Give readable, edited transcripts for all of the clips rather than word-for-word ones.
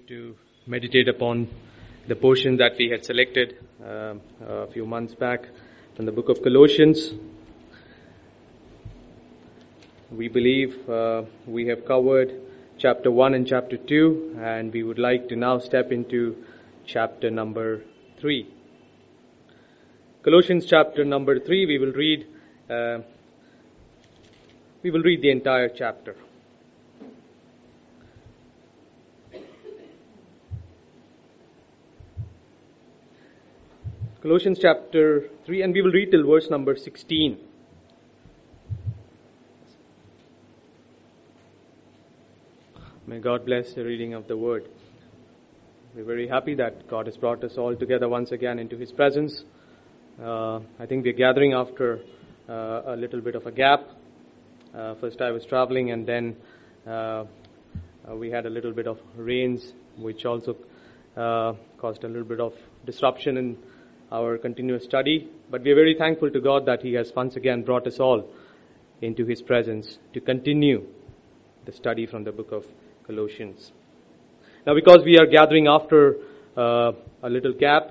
to meditate upon the portion that we had selected a few months back from the book of Colossians. We believe we have covered chapter 1 and chapter 2, and we would like to now step into chapter number 3. Colossians chapter number 3, we will read the entire chapter. Colossians chapter 3, and we will read till verse number 16. May God bless the reading of the word. We're very happy that God has brought us all together once again into His presence. I think we're gathering after a little bit of a gap. First I was traveling, and then we had a little bit of rains, which also caused a little bit of disruption in our continuous study. But we are very thankful to God that He has once again brought us all into His presence to continue the study from the book of Colossians. Now, because we are gathering after a little gap,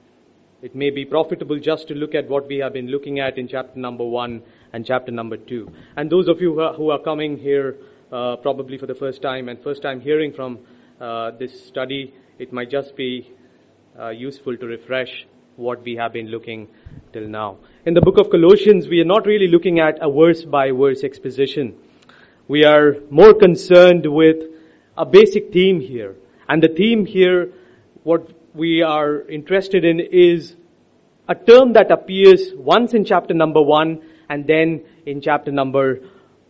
it may be profitable just to look at what we have been looking at in chapter number 1 and chapter number 2. And those of you who are coming here probably for the first time and first time hearing from this study, it might just be useful to refresh what we have been looking till now. In the book of Colossians, we are not really looking at a verse-by-verse exposition. We are more concerned with a basic theme here. And the theme here, what we are interested in, is a term that appears once in chapter number 1 and then in chapter number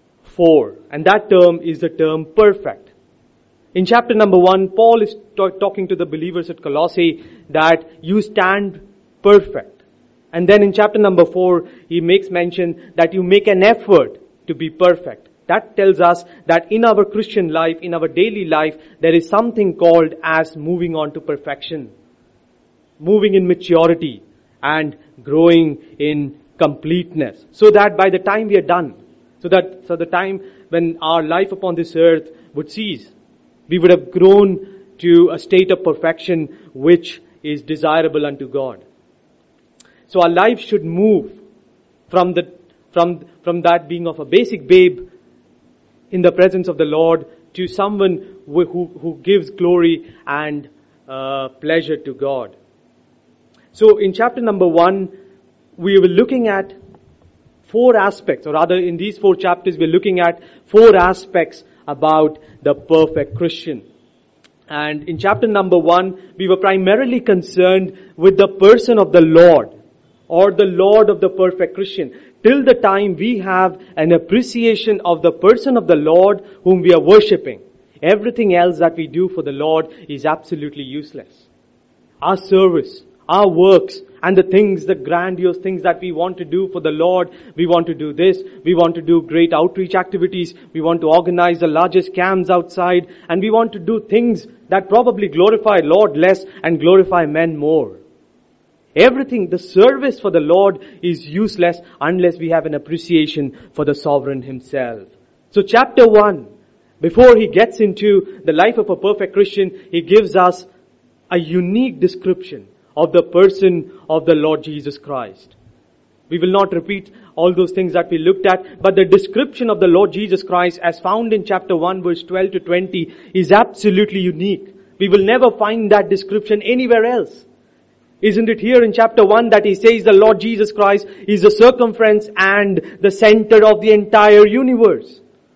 4. And that term is the term perfect. In chapter number 1, Paul is talking to the believers at Colossae that you stand perfect. And then in chapter number 4, he makes mention that you make an effort to be perfect. That tells us that in our Christian life, in our daily life, there is something called as moving on to perfection. Moving in maturity and growing in completeness. So that by the time we are done, so the time when our life upon this earth would cease, we would have grown to a state of perfection which is desirable unto God. So our life should move from that being of a basic babe in the presence of the Lord to someone who gives glory and pleasure to God. So in chapter number 1, we were looking at 4 aspects, or rather in these 4 chapters we're looking at 4 aspects about the perfect Christian. And in chapter number 1, we were primarily concerned with the person of the Lord, or the Lord of the perfect Christian. Till the time we have an appreciation of the person of the Lord whom we are worshipping, everything else that we do for the Lord is absolutely useless. Our service, our works, and the grandiose things that we want to do for the Lord, we want to do this, we want to do great outreach activities, we want to organize the largest camps outside, and we want to do things that probably glorify Lord less and glorify men more. Everything, the service for the Lord is useless unless we have an appreciation for the sovereign Himself. So chapter 1, before he gets into the life of a perfect Christian, he gives us a unique description of the person of the Lord Jesus Christ. We will not repeat all those things that we looked at, but the description of the Lord Jesus Christ as found in chapter 1 verse 12 to 20 is absolutely unique. We will never find that description anywhere else. Isn't it here in chapter 1 that he says the Lord Jesus Christ is the circumference and the center of the entire universe?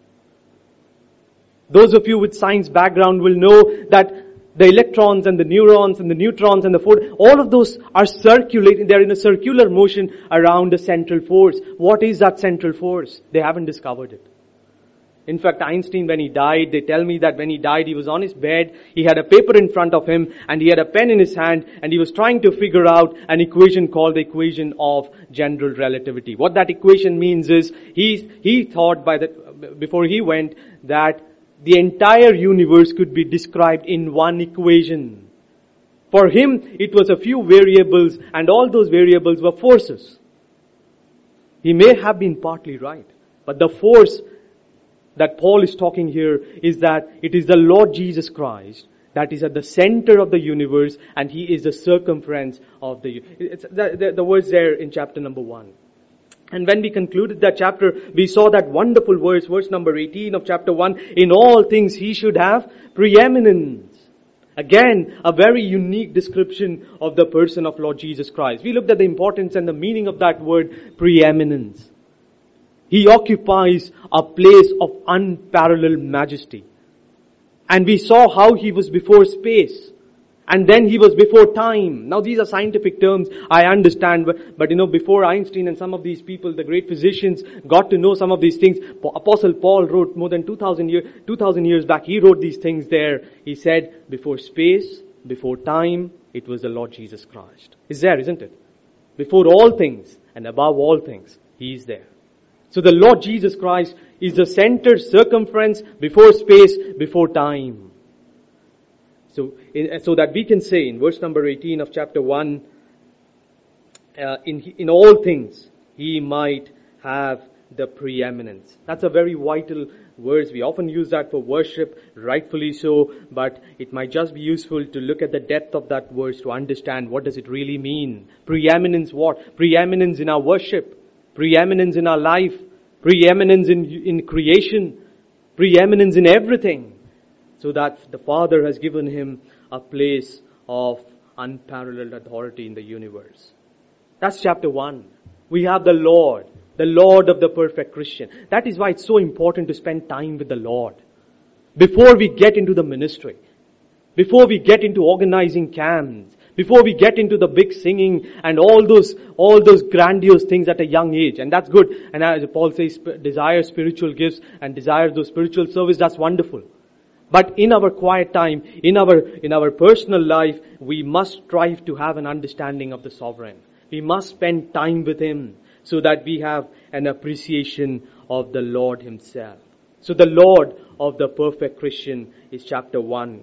Those of you with science background will know that the electrons and the neurons and the neutrons and the photons, all of those are circulating. They're in a circular motion around a central force. What is that central force? They haven't discovered it. In fact, Einstein, when he died, they tell me that when he died, he was on his bed, he had a paper in front of him, and he had a pen in his hand, and he was trying to figure out an equation called the equation of general relativity. What that equation means is, he thought before he went, that the entire universe could be described in one equation. For him, it was a few variables, and all those variables were forces. He may have been partly right, but the force that Paul is talking here is that it is the Lord Jesus Christ that is at the center of the universe, and He is the circumference of the words there in chapter number 1. And when we concluded that chapter, we saw that wonderful verse number 18 of chapter 1, in all things He should have preeminence. Again, a very unique description of the person of Lord Jesus Christ. We looked at the importance and the meaning of that word, preeminence. He occupies a place of unparalleled majesty. And we saw how He was before space. And then He was before time. Now these are scientific terms, I understand. But before Einstein and some of these people, the great physicians, got to know some of these things. Apostle Paul wrote more than 2,000 years back. He wrote these things there. He said, before space, before time, it was the Lord Jesus Christ. It's there, isn't it? Before all things and above all things, He is there. So the Lord Jesus Christ is the center, circumference, before space, before time. So that we can say in verse number 18 of chapter 1, in all things, He might have the preeminence. That's a very vital verse. We often use that for worship, rightfully so, but it might just be useful to look at the depth of that verse to understand what does it really mean. Preeminence what? Preeminence in our worship, preeminence in our life, preeminence in creation, preeminence in everything. So that the Father has given Him a place of unparalleled authority in the universe. That's chapter 1. We have the Lord of the perfect Christian. That is why it's so important to spend time with the Lord. Before we get into the ministry, before we get into organizing camps, before we get into the big singing and all those grandiose things at a young age. And that's good. And as Paul says, desire spiritual gifts and desire those spiritual service, that's wonderful. But in our quiet time, in our personal life, we must strive to have an understanding of the Sovereign. We must spend time with Him so that we have an appreciation of the Lord Himself. So the Lord of the perfect Christian is chapter 1.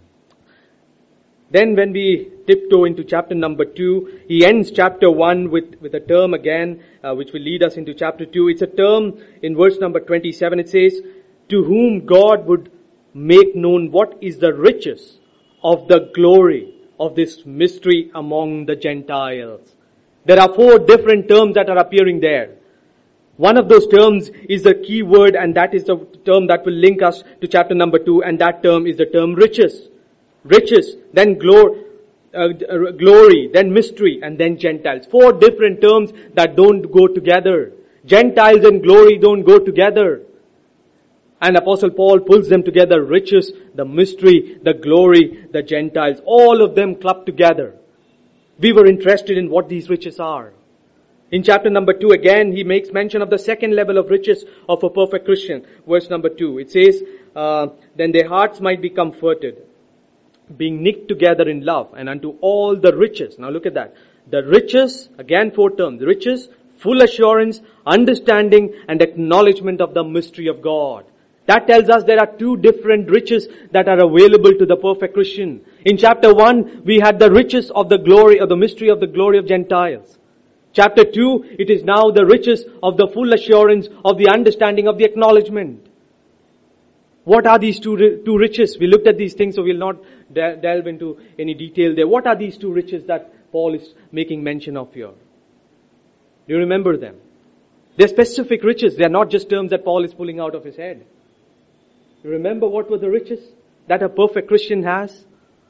Then when we tiptoe into chapter number 2, he ends chapter 1 with a term again, which will lead us into chapter 2. It's a term in verse number 27. It says, to whom God would make known what is the riches of the glory of this mystery among the Gentiles. There are 4 different terms that are appearing there. One of those terms is the key word, and that is the term that will link us to chapter number 2, and that term is the term riches. Riches, then glory, then mystery, and then Gentiles. 4 different terms that don't go together. Gentiles and glory don't go together. And Apostle Paul pulls them together. Riches, the mystery, the glory, the Gentiles. All of them clubbed together. We were interested in what these riches are. In chapter number 2 again, he makes mention of the second level of riches of a perfect Christian. Verse number 2. It says, then their hearts might be comforted, being knit together in love, and unto all the riches. Now look at that. The riches, again 4 terms. Riches, full assurance, understanding, and acknowledgement of the mystery of God. That tells us there are 2 different riches that are available to the perfect Christian. In chapter 1, we had the riches of the glory, or the mystery of the glory of Gentiles. Chapter 2, it is now the riches of the full assurance of the understanding of the acknowledgement. What are these two riches? We looked at these things, so we'll not delve into any detail there. What are these 2 riches that Paul is making mention of here? Do you remember them? They're specific riches. They're not just terms that Paul is pulling out of his head. You remember what were the riches that a perfect Christian has?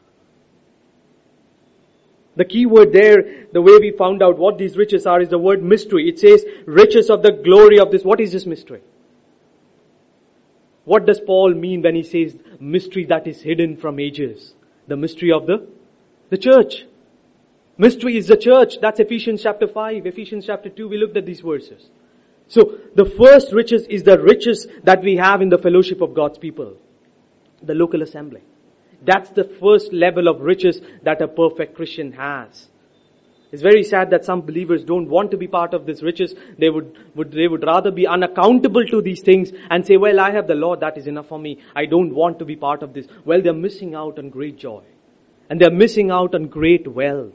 The key word there, the way we found out what these riches are, is the word mystery. It says riches of the glory of this. What is this mystery? What does Paul mean when he says mystery that is hidden from ages? The mystery of the church. Mystery is the church. That's Ephesians chapter 5. Ephesians chapter 2, we looked at these verses. So, the first riches is the riches that we have in the fellowship of God's people. The local assembly. That's the first level of riches that a perfect Christian has. It's very sad that some believers don't want to be part of these riches. They would rather be unaccountable to these things and say, well, I have the Lord, that is enough for me. I don't want to be part of this. Well, they're missing out on great joy. And they're missing out on great wealth.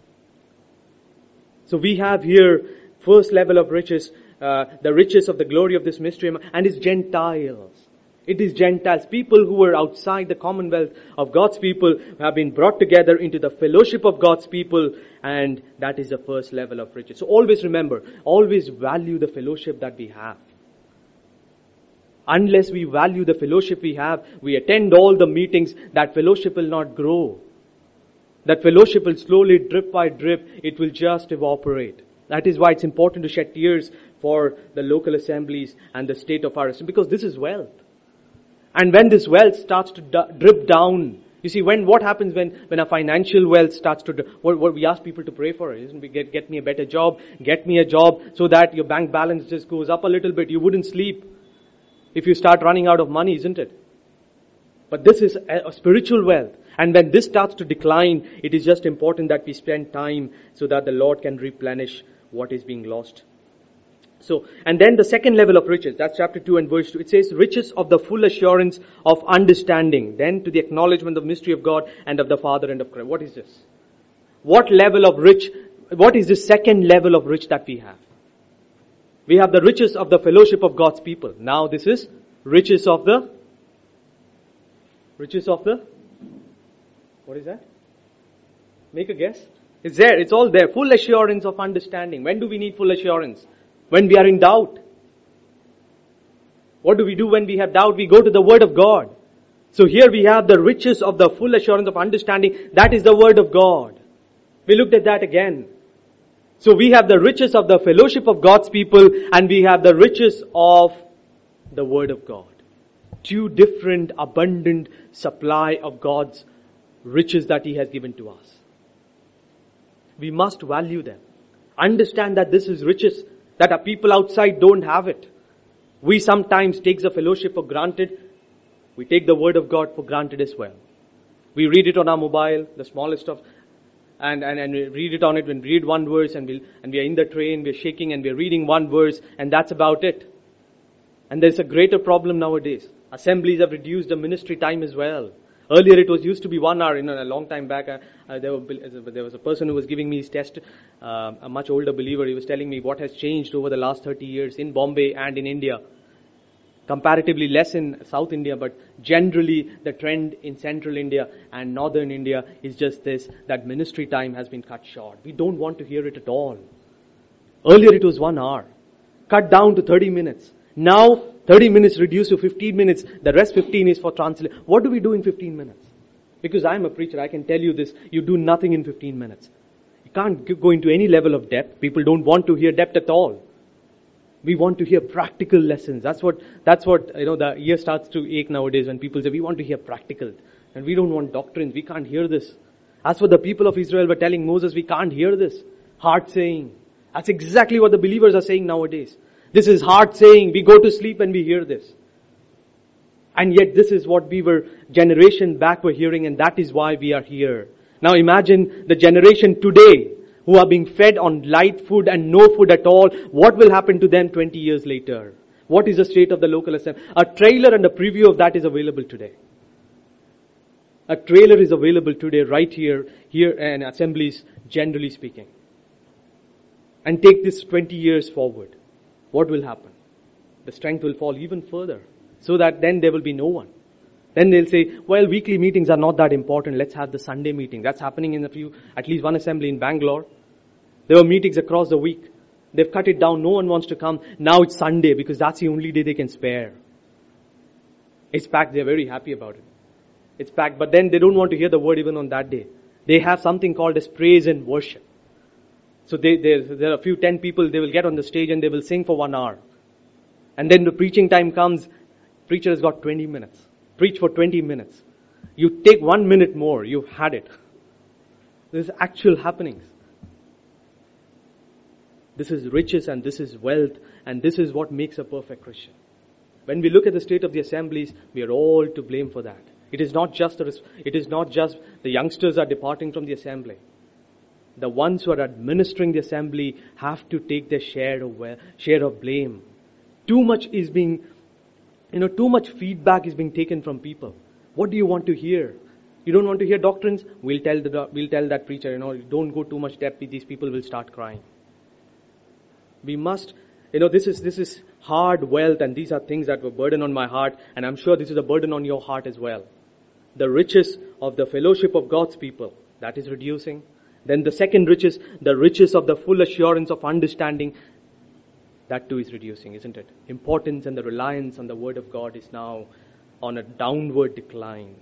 So we have here, first level of riches, the riches of the glory of this mystery, and it's Gentiles. It is Gentiles, people who were outside the commonwealth of God's people, who have been brought together into the fellowship of God's people, and that is the first level of riches. So always remember, always value the fellowship that we have. Unless we value the fellowship we have, we attend all the meetings, that fellowship will not grow. That fellowship will slowly, drip by drip, it will just evaporate. That is why it's important to shed tears for the local assemblies and the state of our assembly, because this is wealth. And when this wealth starts to drip down, you see, what happens when a financial wealth starts to, what we ask people to pray for, isn't we get me a better job, get me a job so that your bank balance just goes up a little bit. You wouldn't sleep if you start running out of money, isn't it? But this is a spiritual wealth. And when this starts to decline, it is just important that we spend time so that the Lord can replenish what is being lost. So, and then the second level of riches, that's chapter 2 and verse 2. It says, riches of the full assurance of understanding. Then to the acknowledgement of the mystery of God and of the Father and of Christ. What is this? What is the second level of rich that we have? We have the riches of the fellowship of God's people. Now this is riches of the, what is that? Make a guess. It's there, it's all there. Full assurance of understanding. When do we need full assurance? When we are in doubt. What do we do when we have doubt? We go to the Word of God. So here we have the riches of the full assurance of understanding. That is the Word of God. We looked at that again. So we have the riches of the fellowship of God's people, and we have the riches of the Word of God. Two different abundant supply of God's riches that He has given to us. We must value them. Understand that this is riches that our people outside don't have it. We sometimes take the fellowship for granted. We take the Word of God for granted as well. We read it on our mobile, the smallest of, and we read it on it when we read one verse, and we are in the train, we're shaking and we're reading one verse, and that's about it. And there's a greater problem nowadays. Assemblies have reduced the ministry time as well. Earlier it used to be 1 hour. A long time back, there was a person who was giving me his test, a much older believer. He was telling me what has changed over the last 30 years in Bombay and in India. Comparatively less in South India, but generally the trend in Central India and Northern India is just this, that ministry time has been cut short. We don't want to hear it at all. Earlier it was 1 hour. Cut down to 30 minutes. Now 30 minutes reduced to 15 minutes. The rest 15 is for translation. What do we do in 15 minutes? Because I'm a preacher, I can tell you this. You do nothing in 15 minutes. You can't go into any level of depth. People don't want to hear depth at all. We want to hear practical lessons. That's what, the ear starts to ache nowadays when people say, we want to hear practical. And we don't want doctrines. We can't hear this. As for the people of Israel were telling Moses, we can't hear this. Hard saying. That's exactly what the believers are saying nowadays. This is hard saying. We go to sleep and we hear this. And yet this is what we were generation back were hearing, and that is why we are here. Now imagine the generation today who are being fed on light food and no food at all. What will happen to them 20 years later? What is the state of the local assembly? A trailer and a preview of that is available today. A trailer is available today right here in assemblies, generally speaking. And take this 20 years forward. What will happen? The strength will fall even further. So that then there will be no one. Then they'll say, well, weekly meetings are not that important. Let's have the Sunday meeting. That's happening in at least one assembly in Bangalore. There were meetings across the week. They've cut it down. No one wants to come. Now it's Sunday because that's the only day they can spare. It's packed. They're very happy about it. It's packed. But then they don't want to hear the word even on that day. They have something called as praise and worship. So there are a few 10 people, they will get on the stage and they will sing for 1 hour. And then the preaching time comes. Preacher has got 20 minutes. Preach for 20 minutes. You take 1 minute more, you've had it. This is actual happenings. This is riches and this is wealth, and this is what makes a perfect Christian. When we look at the state of the assemblies, we are all to blame for that. It is not just the youngsters are departing from the assembly. The ones who are administering the assembly have to take their share of blame. Too much feedback is being taken from people. What do you want to hear? You don't want to hear doctrines? We'll tell that preacher, don't go too much depth with these people, will start crying. We must this is hard wealth, and these are things that were burden on my heart, and I'm sure this is a burden on your heart as well. The riches of the fellowship of God's people, that is reducing. Then the second riches, the riches of the full assurance of understanding, that too is reducing, isn't it? Importance and the reliance on the Word of God is now on a downward decline.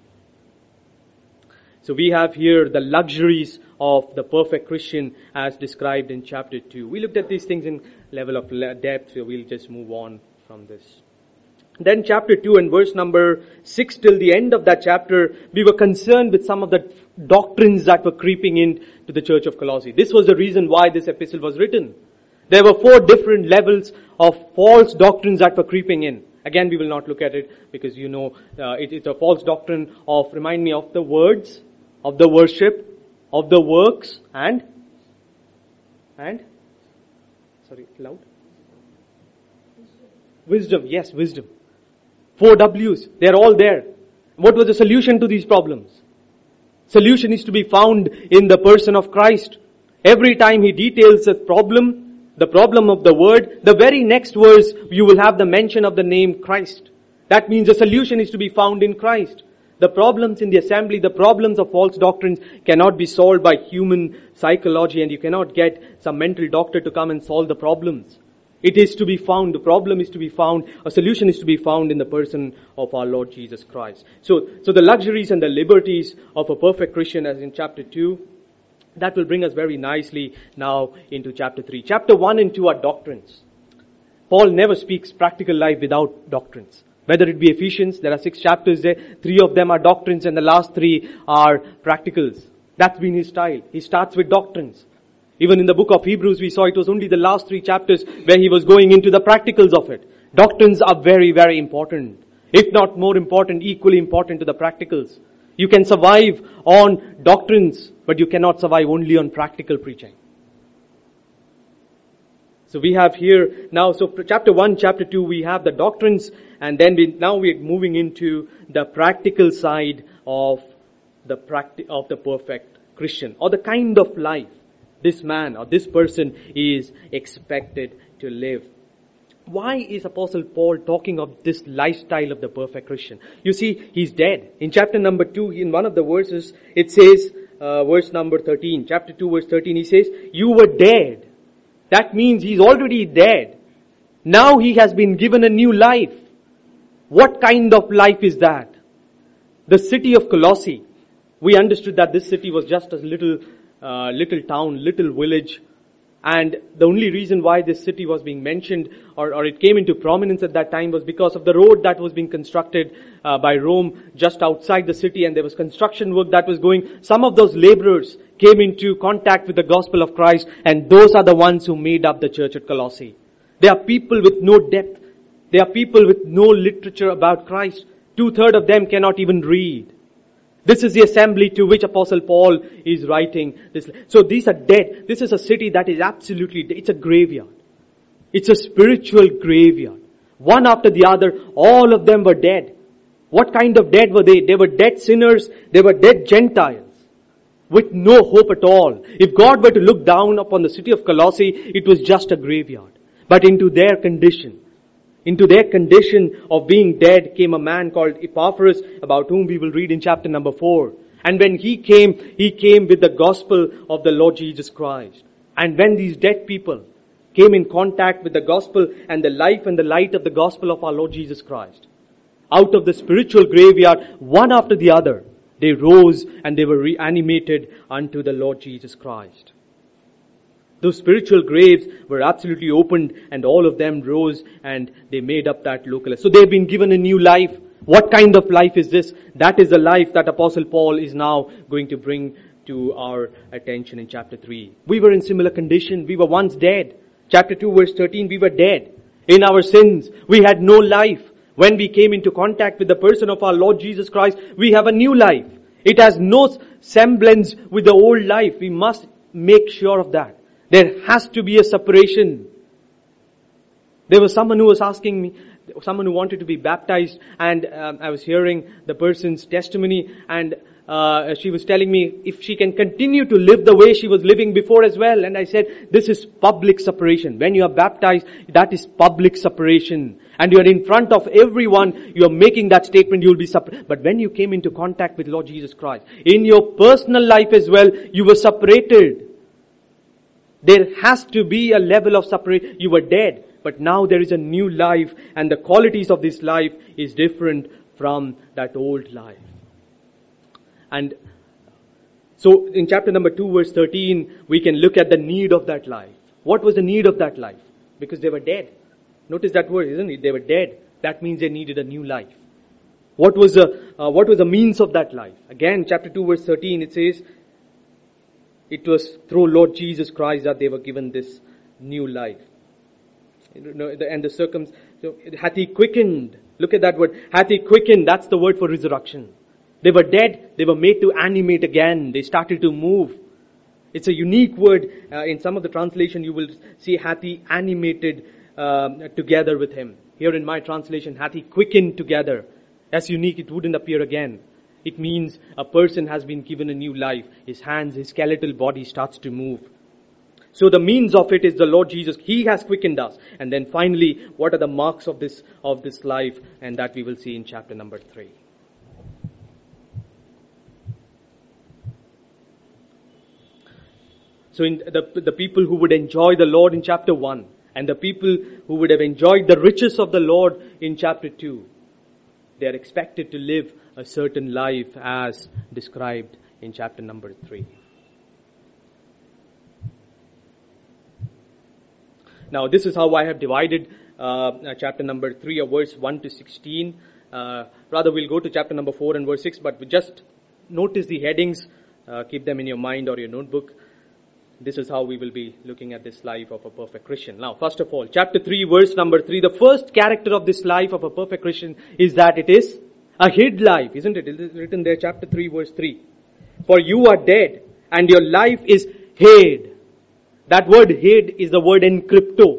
So we have here the luxuries of the perfect Christian as described in chapter 2. We looked at these things in level of depth, so we'll just move on from this. Then chapter 2 and verse number 6 till the end of that chapter, we were concerned with some of the doctrines that were creeping into the church of Colossae. This was the reason why this epistle was written. There were 4 different levels of false doctrines that were creeping in. Again, we will not look at it because it's a false doctrine of, remind me, of the words, of the worship, of the works, and sorry, loud? Wisdom, yes, wisdom. 4 W's, they're all there. What was the solution to these problems? Solution is to be found in the person of Christ. Every time he details the problem of the word, the very next verse you will have the mention of the name Christ. That means the solution is to be found in Christ. The problems in the assembly, the problems of false doctrines cannot be solved by human psychology, and you cannot get some mental doctor to come and solve the problems. It is to be found, the problem is to be found, a solution is to be found in the person of our Lord Jesus Christ. So the luxuries and the liberties of a perfect Christian, as in chapter 2, that will bring us very nicely now into chapter 3. Chapter 1 and 2 are doctrines. Paul never speaks practical life without doctrines. Whether it be Ephesians, there are 6 chapters there, 3 of them are doctrines and the last 3 are practicals. That's been his style. He starts with doctrines. Even in the book of Hebrews, we saw it was only the last 3 chapters where he was going into the practicals of it. Doctrines are very, very important. If not more important, equally important to the practicals. You can survive on doctrines, but you cannot survive only on practical preaching. So we have here now, so chapter 1, chapter 2, we have the doctrines, and then we're moving into the practical side of the perfect Christian, or the kind of life this man or this person is expected to live. Why is Apostle Paul talking of this lifestyle of the perfect Christian? You see, he's dead. In chapter number 2, in one of the verses, it says, verse number 13, chapter 2 verse 13, he says, you were dead. That means he's already dead. Now he has been given a new life. What kind of life is that? The city of Colossae. We understood that this city was just a little town, little village. And the only reason why this city was being mentioned or it came into prominence at that time was because of the road that was being constructed by Rome just outside the city, and there was construction work that was going. Some of those laborers came into contact with the gospel of Christ, and those are the ones who made up the church at Colossae. They are people with no depth. They are people with no literature about Christ. 2/3 of them cannot even read. This is the assembly to which Apostle Paul is writing this. So these are dead. This is a city that is absolutely dead. It's a graveyard. It's a spiritual graveyard. One after the other, all of them were dead. What kind of dead were they? They were dead sinners. They were dead Gentiles with no hope at all. If God were to look down upon the city of Colossae, it was just a graveyard. But into their condition of being dead came a man called Epaphras, about whom we will read in chapter number 4. And when he came with the gospel of the Lord Jesus Christ. And when these dead people came in contact with the gospel and the life and the light of the gospel of our Lord Jesus Christ, out of the spiritual graveyard, one after the other, they rose and they were reanimated unto the Lord Jesus Christ. Those spiritual graves were absolutely opened, and all of them rose and they made up that localist. So they've been given a new life. What kind of life is this? That is the life that Apostle Paul is now going to bring to our attention in chapter 3. We were in similar condition. We were once dead. Chapter 2 verse 13, we were dead in our sins. We had no life. When we came into contact with the person of our Lord Jesus Christ, we have a new life. It has no semblance with the old life. We must make sure of that. There has to be a separation. There was someone who was asking me, someone who wanted to be baptized, and I was hearing the person's testimony, and she was telling me if she can continue to live the way she was living before as well. And I said, this is public separation. When you are baptized, that is public separation. And you are in front of everyone, you are making that statement, you will be separated. But when you came into contact with Lord Jesus Christ, in your personal life as well, you were separated. There has to be a level of separation. You were dead, but now there is a new life, and the qualities of this life is different from that old life. And so in chapter number 2, verse 13, we can look at the need of that life. What was the need of that life? Because they were dead. Notice that word, isn't it? They were dead. That means they needed a new life. What was the means of that life? Again, chapter 2, verse 13, it says, it was through Lord Jesus Christ that they were given this new life. And the circumstance, so hath He quickened. Look at that word. Hath He quickened. That's the word for resurrection. They were dead. They were made to animate again. They started to move. It's a unique word. In some of the translation, you will see hath He animated together with Him. Here in my translation, hath He quickened together. That's unique. It wouldn't appear again. It means a person has been given a new life. His hands, his skeletal body starts to move. So the means of it is the Lord Jesus. He has quickened us. And then finally, what are the marks of this life? And that we will see in chapter number 3. So in the people who would enjoy the Lord in chapter 1, and the people who would have enjoyed the riches of the Lord in chapter 2, they are expected to live a certain life as described in chapter number 3. Now this is how I have divided chapter number 3 of verse 1 to 16. Rather we'll go to chapter number 4 and verse 6, but just notice the headings, keep them in your mind or your notebook. This is how we will be looking at this life of a perfect Christian. Now, first of all, chapter 3, verse number 3. The first character of this life of a perfect Christian is that it is a hid life, isn't it? It is written there, chapter 3, verse 3. For you are dead, and your life is hid. That word hid is the word encrypto.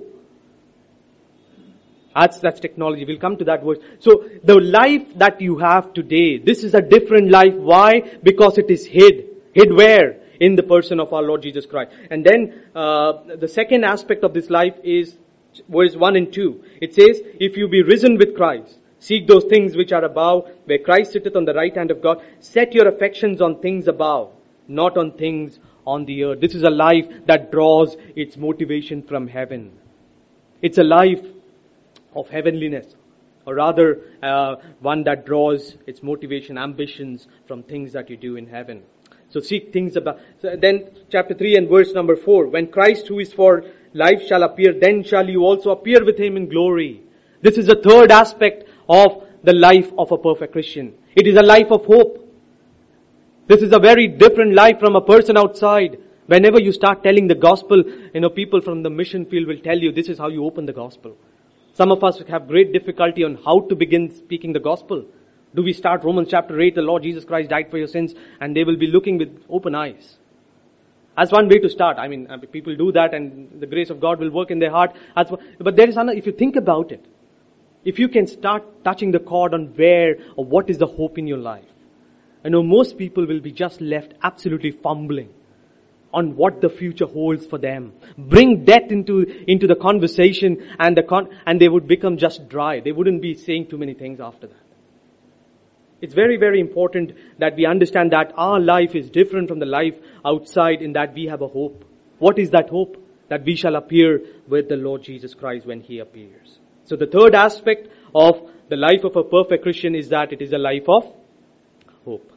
That's technology. We'll come to that word. So, the life that you have today, this is a different life. Why? Because it is hid. Hid where? In the person of our Lord Jesus Christ. And then the second aspect of this life is verse 1 and 2. It says, if you be risen with Christ, seek those things which are above, where Christ sitteth on the right hand of God. Set your affections on things above, not on things on the earth. This is a life that draws its motivation from heaven. It's a life of heavenliness, or rather one that draws its motivation, ambitions from things that you do in heaven. So seek things above. So then chapter 3 and verse number 4. When Christ who is for life shall appear, then shall you also appear with Him in glory. This is the third aspect of the life of a perfect Christian. It is a life of hope. This is a very different life from a person outside. Whenever you start telling the gospel, people from the mission field will tell you this is how you open the gospel. Some of us have great difficulty on how to begin speaking the gospel. Do we start Romans chapter 8, the Lord Jesus Christ died for your sins, and they will be looking with open eyes? That's one way to start. People do that and the grace of God will work in their heart. But there is another, if you think about it, if you can start touching the chord on where or what is the hope in your life. Most people will be just left absolutely fumbling on what the future holds for them. Bring death into the conversation and they would become just dry. They wouldn't be saying too many things after that. It's very, very important that we understand that our life is different from the life outside in that we have a hope. What is that hope? That we shall appear with the Lord Jesus Christ when He appears. So the third aspect of the life of a perfect Christian is that it is a life of hope.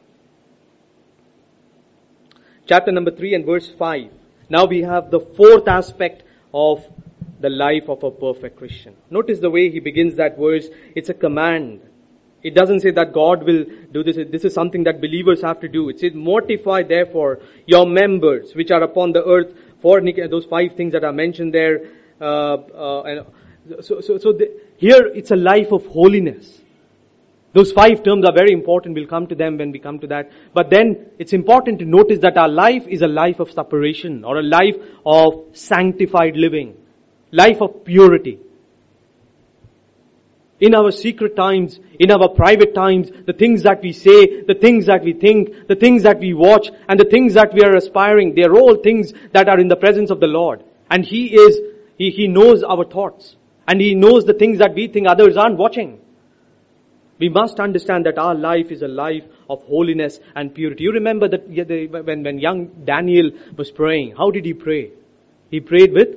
Chapter number 3 and verse 5. Now we have the fourth aspect of the life of a perfect Christian. Notice the way he begins that verse. It's a command. It doesn't say that God will do this. This is something that believers have to do. It says, mortify therefore your members which are upon the earth for those 5 things that are mentioned there. Here it's a life of holiness. Those 5 terms are very important. We'll come to them when we come to that. But then it's important to notice that our life is a life of separation or a life of sanctified living. Life of purity. In our secret times, in our private times, the things that we say, the things that we think, the things that we watch, and the things that we are aspiring, they are all things that are in the presence of the Lord. And He knows our thoughts. And He knows the things that we think others aren't watching. We must understand that our life is a life of holiness and purity. You remember that when young Daniel was praying, how did he pray? He prayed with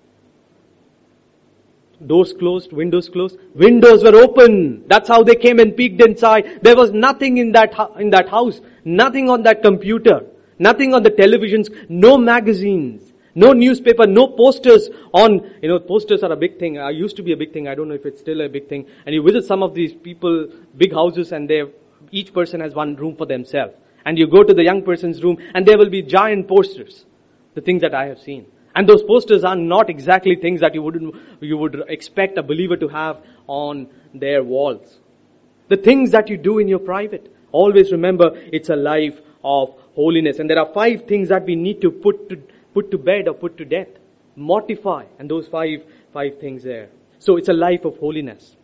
doors closed, windows closed. Windows were open. That's how they came and peeked inside. There was nothing in that house. Nothing on that computer. Nothing on the televisions. No magazines. No newspaper, no posters on, posters are a big thing. Used to be a big thing. I don't know if it's still a big thing. And you visit some of these people, big houses, and each person has one room for themselves. And you go to the young person's room, and there will be giant posters. The things that I have seen. And those posters are not exactly things that you would expect a believer to have on their walls. The things that you do in your private. Always remember, it's a life of holiness. And there are 5 things that we need to put to bed or put to death. Mortify. And those five things there. So it's a life of holiness.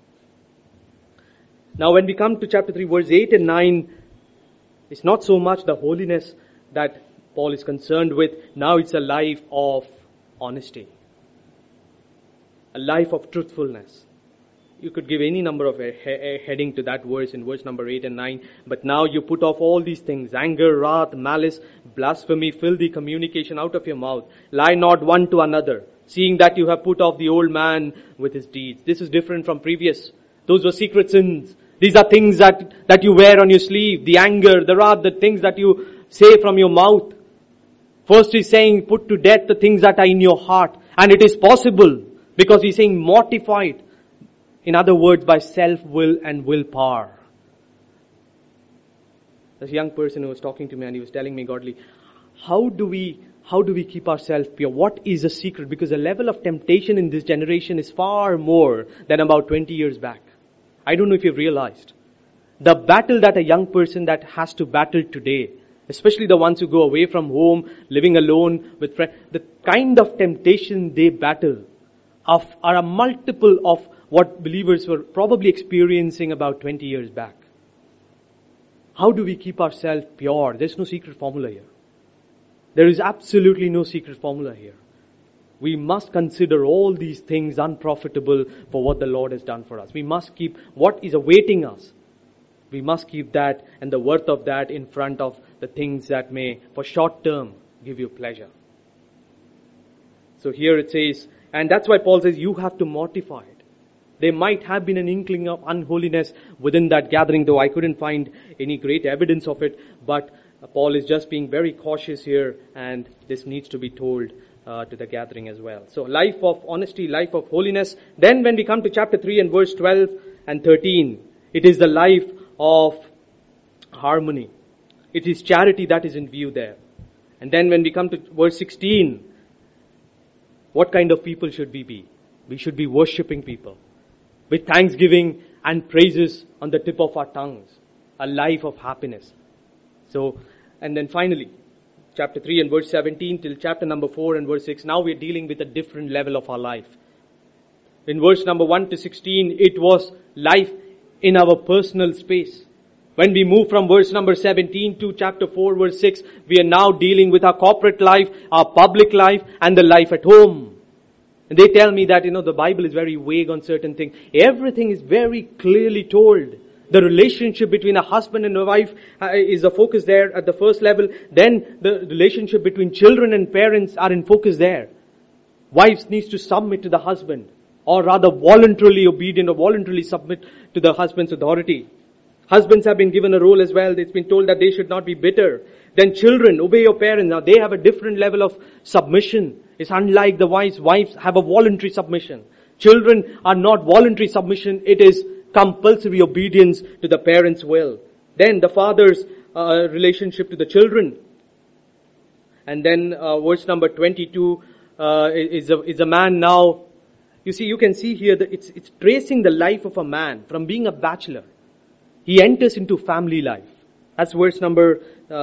Now when we come to chapter 3, verse 8 and 9, it's not so much the holiness that Paul is concerned with. Now it's a life of honesty. A life of truthfulness. You could give any number of a heading to that verse in verse number 8 and 9. But now you put off all these things. Anger, wrath, malice, blasphemy, filthy communication out of your mouth. Lie not one to another, seeing that you have put off the old man with his deeds. This is different from previous. Those were secret sins. These are things that you wear on your sleeve. The anger, the wrath, the things that you say from your mouth. First he's saying, put to death the things that are in your heart. And it is possible, because he's saying mortify it. In other words, by self-will and willpower. This young person who was talking to me and he was telling me, Godly, how do we keep ourselves pure? What is the secret? Because the level of temptation in this generation is far more than about 20 years back. I don't know if you've realized. The battle that a young person that has to battle today, especially the ones who go away from home, living alone with friends, the kind of temptation they battle are a multiple of what believers were probably experiencing about 20 years back. How do we keep ourselves pure? There's no secret formula here. There is absolutely no secret formula here. We must consider all these things unprofitable for what the Lord has done for us. We must keep what is awaiting us. We must keep that and the worth of that in front of the things that may, for short term, give you pleasure. So here it says, and that's why Paul says, you have to mortify it. There might have been an inkling of unholiness within that gathering, though I couldn't find any great evidence of it. But Paul is just being very cautious here, and this needs to be told to the gathering as well. So life of honesty, life of holiness. Then when we come to chapter 3 and verse 12 and 13, it is the life of harmony. It is charity that is in view there. And then when we come to verse 16, what kind of people should we be? We should be worshipping people, with thanksgiving and praises on the tip of our tongues. A life of happiness. So, and then finally, chapter 3 and verse 17 till chapter number 4 and verse 6. Now we are dealing with a different level of our life. In verse number 1 to 16, it was life in our personal space. When we move from verse number 17 to chapter 4 verse 6, we are now dealing with our corporate life, our public life, and the life at home. And they tell me that, the Bible is very vague on certain things. Everything is very clearly told. The relationship between a husband and a wife is a focus there at the first level. Then the relationship between children and parents are in focus there. Wives needs to submit to the husband, or rather voluntarily obedient or voluntarily submit to the husband's authority. Husbands have been given a role as well. It's been told that they should not be bitter. Then children, obey your parents. Now they have a different level of submission. It's unlike the wives. Wives have a voluntary submission. Children are not voluntary submission. It is compulsory obedience to the parents' will. Then the father's relationship to the children. And then verse number 22 is a man now. You see, you can see here that it's tracing the life of a man from being a bachelor. He enters into family life. That's verse number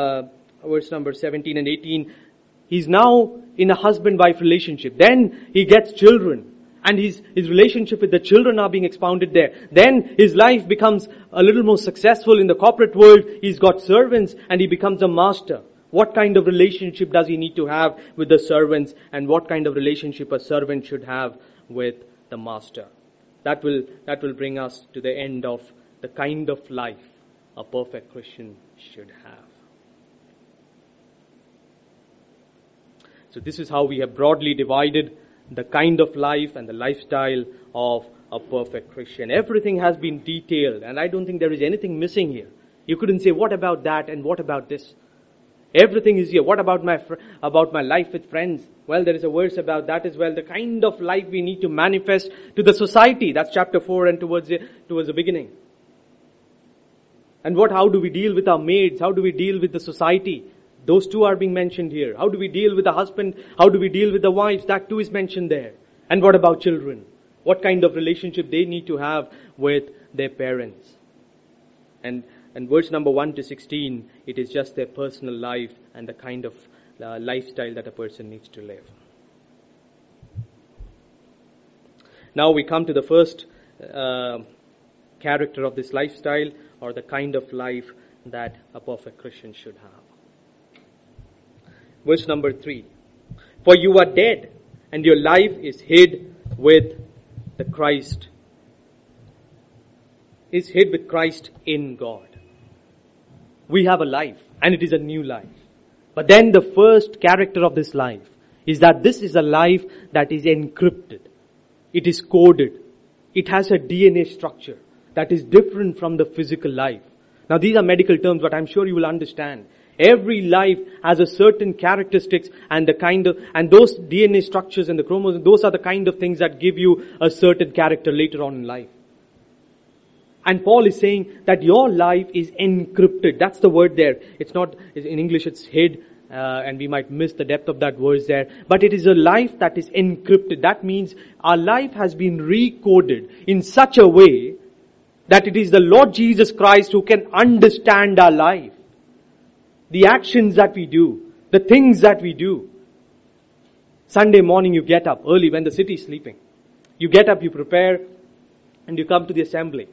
17 and 18. He's now in a husband-wife relationship. Then he gets children. And his relationship with the children are being expounded there. Then his life becomes a little more successful in the corporate world. He's got servants and he becomes a master. What kind of relationship does he need to have with the servants, and what kind of relationship a servant should have with the master? That will bring us to the end of the kind of life a perfect Christian should have. So this is how we have broadly divided the kind of life and the lifestyle of a perfect Christian. Everything has been detailed, and I don't think there is anything missing here. You couldn't say, what about that and what about this? Everything is here. What about my life with friends? Well, there is a verse about that as well. The kind of life we need to manifest to the society. That's chapter 4 and towards the beginning. And how do we deal with our maids? How do we deal with the society? Those two are being mentioned here. How do we deal with the husband? How do we deal with the wives? That too is mentioned there. And what about children? What kind of relationship they need to have with their parents? And verse number 1 to 16, it is just their personal life and the kind of lifestyle that a person needs to live. Now we come to the first character of this lifestyle, or the kind of life that a perfect Christian should have. Verse number 3. For you are dead, and your life is hid with the Christ. Is hid with Christ in God. We have a life, and it is a new life. But then the first character of this life is that this is a life that is encrypted. It is coded. It has a DNA structure that is different from the physical life. Now these are medical terms, but I'm sure you will understand. Every life has a certain characteristics and those DNA structures and the chromosomes, those are the kind of things that give you a certain character later on in life. And Paul is saying that your life is encrypted. That's the word there. It's not, in English it's hid, and we might miss the depth of that verse there. But it is a life that is encrypted. That means our life has been recoded in such a way that it is the Lord Jesus Christ who can understand our life. The actions that we do, the things that we do. Sunday morning you get up early when the city is sleeping. You get up, you prepare, and you come to the assembly.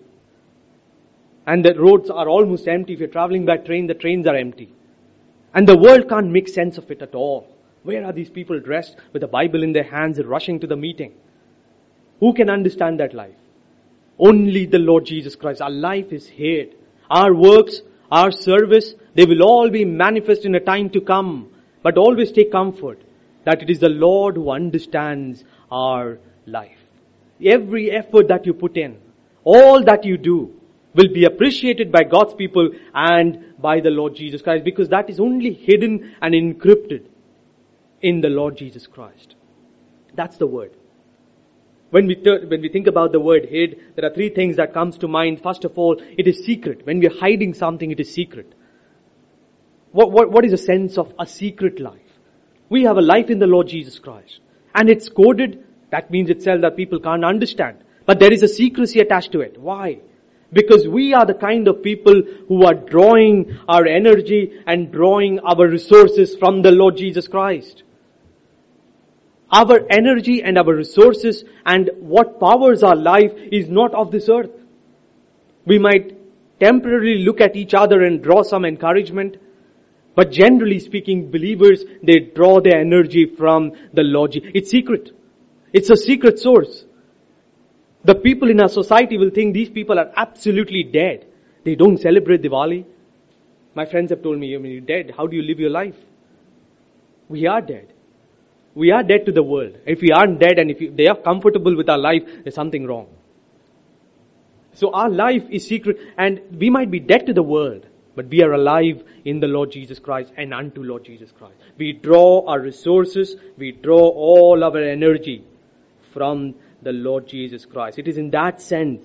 And the roads are almost empty. If you're traveling by train, the trains are empty. And the world can't make sense of it at all. Where are these people dressed with a Bible in their hands and rushing to the meeting? Who can understand that life? Only the Lord Jesus Christ. Our life is hid. Our works, our service, they will all be manifest in a time to come. But always take comfort that it is the Lord who understands our life. Every effort that you put in, all that you do, will be appreciated by God's people and by the Lord Jesus Christ, because that is only hidden and encrypted in the Lord Jesus Christ. That's the word. When we think about the word hid, there are three things that comes to mind. First of all, it is secret. When we are hiding something, it is secret. What is the sense of a secret life? We have a life in the Lord Jesus Christ. And it's coded. That means itself that people can't understand. But there is a secrecy attached to it. Why? Because we are the kind of people who are drawing our energy and drawing our resources from the Lord Jesus Christ. Our energy and our resources and what powers our life is not of this earth. We might temporarily look at each other and draw some encouragement. But generally speaking, believers, they draw their energy from the Lord. It's secret. It's a secret source. The people in our society will think these people are absolutely dead. They don't celebrate Diwali. My friends have told me, you're dead. How do you live your life? We are dead. We are dead to the world. If we aren't dead and if they are comfortable with our life, there's something wrong. So our life is secret, and we might be dead to the world, but we are alive in the Lord Jesus Christ and unto Lord Jesus Christ. We draw our resources, we draw all our energy from the Lord Jesus Christ. It is in that sense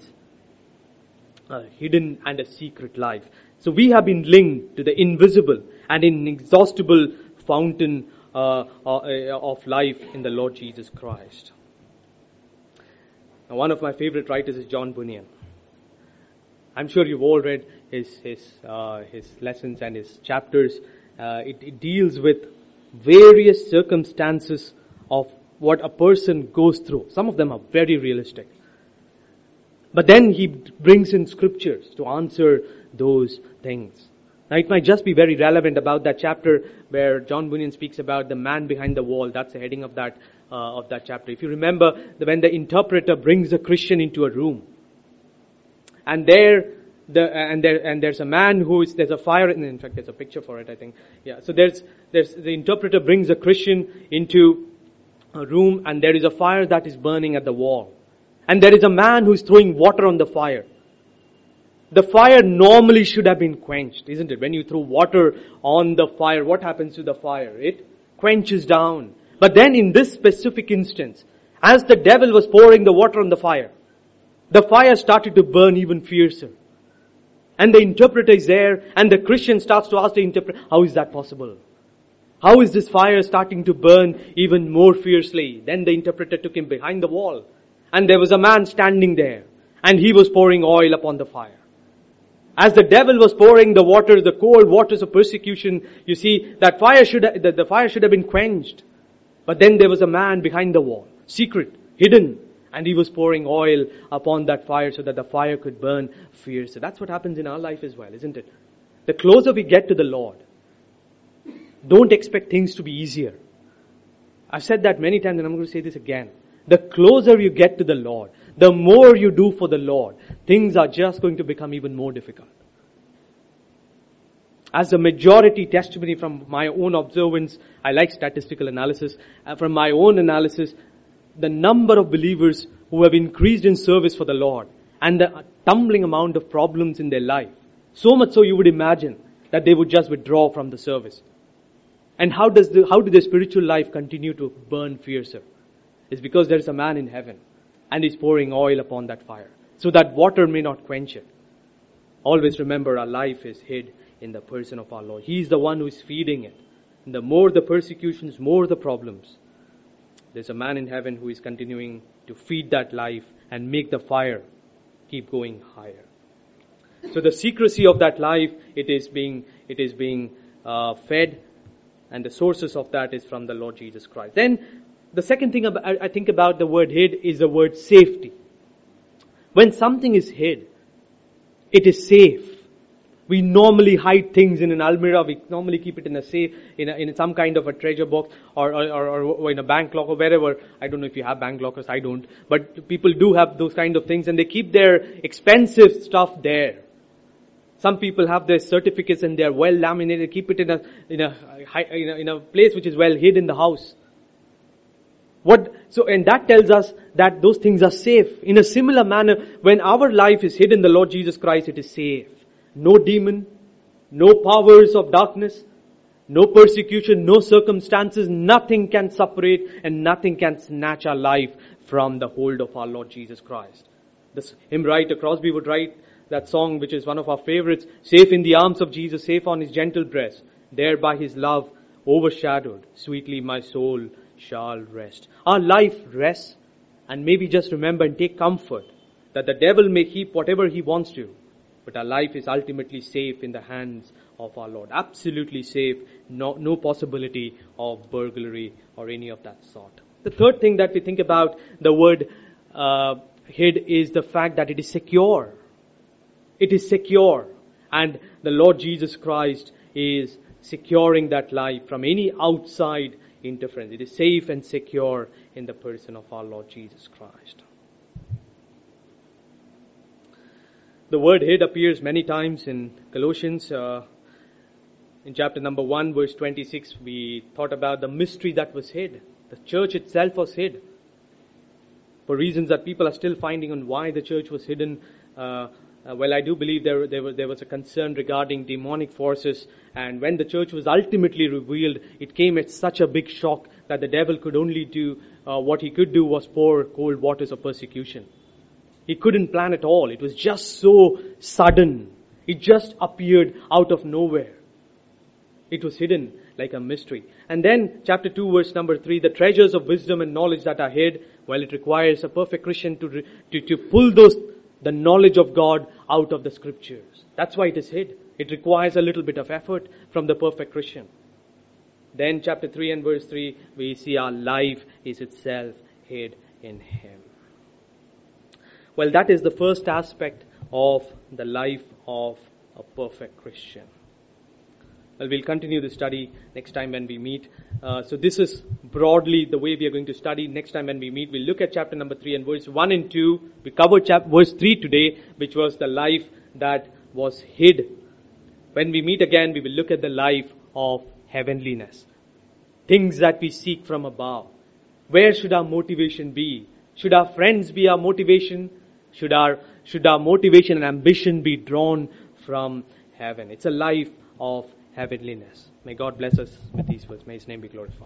a hidden and a secret life. So we have been linked to the invisible and inexhaustible fountain of life in the Lord Jesus Christ. Now, one of my favorite writers is John Bunyan. I'm sure you've all read his lessons and his chapters. It deals with various circumstances of what a person goes through. Some of them are very realistic. But then he brings in scriptures to answer those things. Now it might just be very relevant about that chapter where John Bunyan speaks about the man behind the wall. That's the heading of that chapter. If you remember, when the interpreter brings a Christian into a room, and there's a man there's a fire. In fact, there's a picture for it, I think. Yeah. So there's the interpreter brings a Christian into a room, and there is a fire that is burning at the wall. And there is a man who's throwing water on the fire. The fire normally should have been quenched, isn't it? When you throw water on the fire, what happens to the fire? It quenches down. But then in this specific instance, as the devil was pouring the water on the fire started to burn even fiercer. And the interpreter is there, and the Christian starts to ask the interpreter, how is that possible? How is this fire starting to burn even more fiercely? Then the interpreter took him behind the wall. And there was a man standing there, and he was pouring oil upon the fire. As the devil was pouring the water, the cold waters of persecution, you see, the fire should have been quenched. But then there was a man behind the wall, secret, hidden, and he was pouring oil upon that fire so that the fire could burn fiercer. That's what happens in our life as well, isn't it? The closer we get to the Lord, don't expect things to be easier. I've said that many times, and I'm going to say this again. The closer you get to the Lord, the more you do for the Lord, things are just going to become even more difficult. As a majority testimony from my own observance, I like statistical analysis. From my own analysis, the number of believers who have increased in service for the Lord and the tumbling amount of problems in their life, so much so you would imagine that they would just withdraw from the service. And how do their spiritual life continue to burn fiercer? It's because there is a man in heaven and he's pouring oil upon that fire so that water may not quench it. Always remember, our life is hid in the person of our Lord. He's the one who is feeding it. And the more the persecutions, more the problems. There's a man in heaven who is continuing to feed that life and make the fire keep going higher. So the secrecy of that life, it is being fed, and the sources of that is from the Lord Jesus Christ. Then the second thing I think about the word hid is the word safety. When something is hid, it is safe. We normally hide things in an almirah. We normally keep it in a safe, in some kind of a treasure box or in a bank locker, wherever. I don't know if you have bank lockers. I don't. But people do have those kind of things, and they keep their expensive stuff there. Some people have their certificates and they are well laminated. Keep it in a place which is well hid in the house. And that tells us that those things are safe. In a similar manner, when our life is hid in the Lord Jesus Christ, it is safe. No demon, no powers of darkness, no persecution, no circumstances, nothing can separate and nothing can snatch our life from the hold of our Lord Jesus Christ. This hymn writer Crosby would write that song, which is one of our favorites, safe in the arms of Jesus, safe on his gentle breast, there by his love overshadowed, sweetly my soul shall rest. Our life rests, and maybe just remember and take comfort that the devil may heap whatever he wants to, but our life is ultimately safe in the hands of our Lord. Absolutely safe. No possibility of burglary or any of that sort. The third thing that we think about the word hid is the fact that it is secure. It is secure. And the Lord Jesus Christ is securing that life from any outside interference. It is safe and secure in the person of our Lord Jesus Christ. The word hid appears many times in Colossians. In chapter number 1, verse 26, we thought about the mystery that was hid. The church itself was hid. For reasons that people are still finding on why the church was hidden. Well, I do believe there was a concern regarding demonic forces. And when the church was ultimately revealed, it came at such a big shock that the devil could only do, what he could do was pour cold waters of persecution. He couldn't plan at all. It was just so sudden. It just appeared out of nowhere. It was hidden like a mystery. And then chapter 2 verse number 3, the treasures of wisdom and knowledge that are hid. Well, it requires a perfect Christian to pull the knowledge of God out of the scriptures. That's why it is hid. It requires a little bit of effort from the perfect Christian. Then chapter 3 and verse 3, we see our life is itself hid in Him. Well, that is the first aspect of the life of a perfect Christian. Well, we'll continue the study next time when we meet. So this is broadly the way we are going to study. Next time when we meet, we'll look at chapter number 3 and verse 1 and 2. We covered verse 3 today, which was the life that was hid. When we meet again, we will look at the life of heavenliness. Things that we seek from above. Where should our motivation be? Should our friends be our motivation? Should our motivation and ambition be drawn from heaven? It's a life of heavenliness. May God bless us with these words. May His name be glorified.